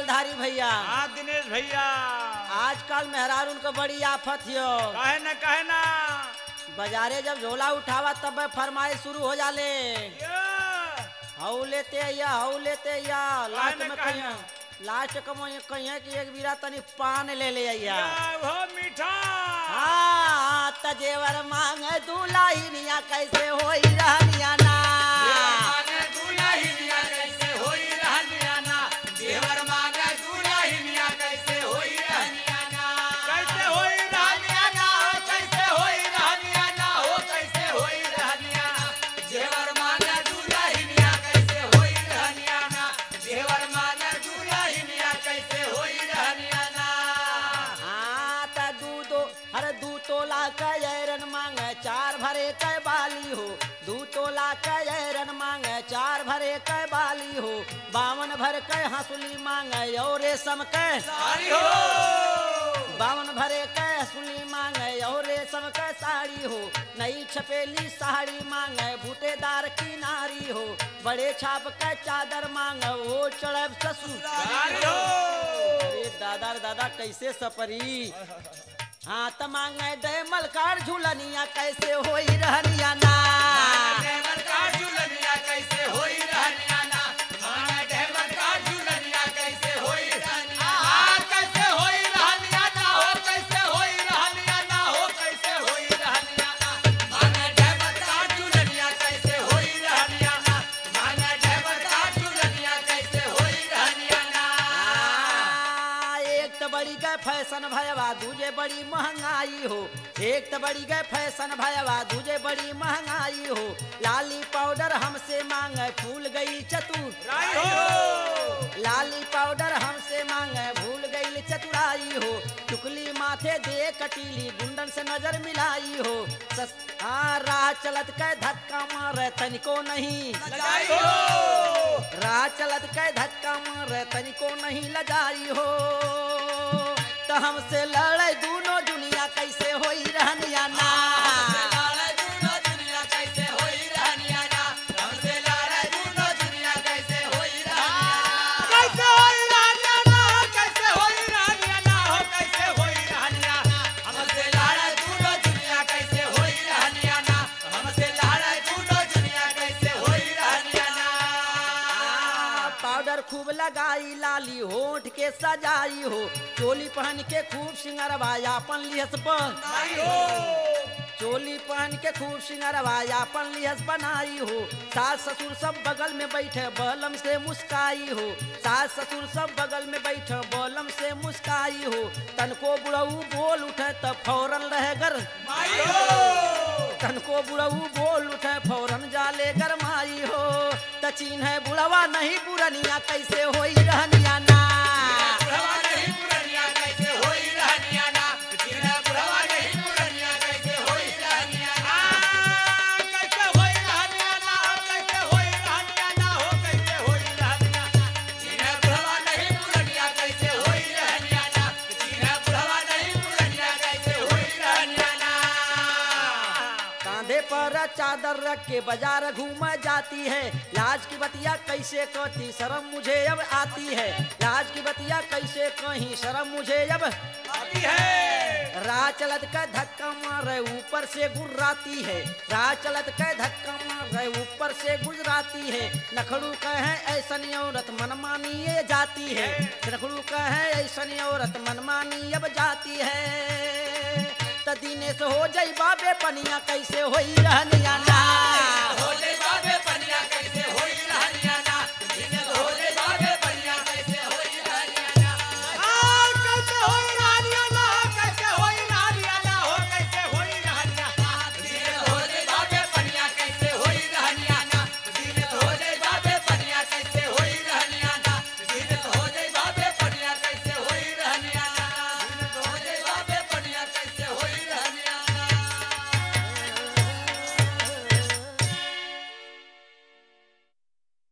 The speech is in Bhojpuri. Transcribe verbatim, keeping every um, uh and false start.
गिरधारी भैया। हाँ दिनेश भैया। आजकल मेहरार उनको बड़ी आफत हो। कहे ना कहे ना। बाजारे जब झोला उठावा तब फरमाइश शुरू हो जाले। ये, हऊ लेते या हऊ लेते या लास्ट काहे में ना, काहे कहिए ना। लास्ट कम कहिए कि एक बीरा तनी पान ले ले या। ये वो मीठा। हाँ त जेवर मांग दुल्हनिया कैसे होई रहनिया ना। मांगे दुल्हनिया कैसे होई रहनिया ना। जेवर मांगे दुल्हनिया कैसे होई रहनिया ना। कैसे होई रहनिया ना हो कैसे होई रहनिया ना हो कैसे होई रहनिया ना। जेवर मांगे दुल्हनिया कैसे होई रहनिया ना। जेवर मांगे दुल्हनिया कैसे होई रहनिया ना। हाँ त दू दो हर दू तोला कैरन मांगे चार भरे कै बाली हो। दू तोला कैरन मांगे चार भरे कै बाली हो। बावन भर कै हंसुली मांगे और रेशम कै सारी हो। बावन भरे कै हंसुली मांगे और रेशम कै साड़ी हो। नई छपेली साड़ी मांगे बूटेदार किनारी हो। बड़े छाप कै चादर मांगे वो चढ़ब ससुर। सारी हो। अरे दादा रे दादा कैसे सपरी। हाँ त मांगे डैमल कार झूलनिया कैसे होई रहनिया ना। डेमन का झूलनिया कैसे होई रहनिया ना। मांगे डेमन का झूलनिया कैसे होई रहनिया ना। कैसे होई रहनिया ना हो कैसे होई रहनिया ना हो कैसे होई रहनिया ना। मांगे डेमन का झूलनिया कैसे होई रहनिया ना। मांगे डेमन का झूलनिया कैसे होई रहनिया ना। आ, एक तो बड़ी गए फैशन भयवा दूजे बड़ी महंगाई हो। एक तो बड़ी गए फैशन भयवा दूजे बड़ी महंगाई हो। लाली पाउडर हमसे मांगे फूल गई चतुर। राई हो। लाली पाउडर हमसे मांगे भूल गई चतुराई हो। चुकली माथे दे कटीली गुंडन से नजर मिलाई हो। सस हाँ राह चलत के धक्का मारे तनिको नहीं। लगाई हो। राह चलत के धक्का मारे तनिको नहीं लजाई हो। तो हमसे लड़े दोनों दुनिया कैसे होई रहनिया ना। हमसे लड़े दूनो दुनिया कैसे होई रहनिया ना। हमसे लड़े दूनो दुनिया कैसे होई रहनिया ना। कैसे होई रहनिया ना हो कैसे होई रहनिया ना हो कैसे होई रहनिया ना। हमसे लड़े दूनो दुनिया कैसे होई रहनिया ना। हमसे लड़े दूनो दुनिया कैसे होई रहनिया ना। आ, पाउडर खूब लगाई लाली होठ के सजाई हो। चोली पहन के खूब सिंगरवा अपन लिहस पर। नहीं हो। चोली पहन के खूब सिंगरवा अपन लिहस बनाई हो। सास ससुर सब बगल में बैठे बलम से मुस्काई हो। सास ससुर सब बगल में बैठे बलम से मुस्काई हो। तनको बुढ़ऊ बोल उठे तब फौरन रहे गर। माई हो। तनको बुढ़ऊ बोल उठे फौरन जाले गरमाई हो। त चिन्ह बुढ़वा नहीं पुरनिया कैसे होई रहनिया ना। बुढ़वा नहीं पुरनिया कैसे होई रहनिया ना। चिन्ह बुढ़वा नहीं पुरनिया कैसे होई रहनिया ना। कैसे होई रहनिया ना हो कैसे होई रहनिया ना हो कैसे होई रहनिया ना। चिन्ह बुढ़वा नहीं पुरनिया कैसे होई रहनिया ना। चिन्ह बुढ़वा नहीं पुरनिया कैसे होई रहनिया ना। कांधे पर चादर रख के बाजार घूम जाती है। लाज की बतिया कैसे कहती शर्म मुझे अब आती है। लाज की बतिया कैसे कहीं शर्म मुझे अब आती है। राह चलत का धक्का मारे ऊपर से गुर्राती है। राह चलत का धक्का मारे ऊपर से गुजराती है। नखड़ू कहे ऐसनी औरत मनमानी ये जाती है। नखड़ू कहे ऐसनी औरत मनमानी अब जाती है। त दिनेश हो जाई बाबे पनिया कैसे होई रहनिया ना।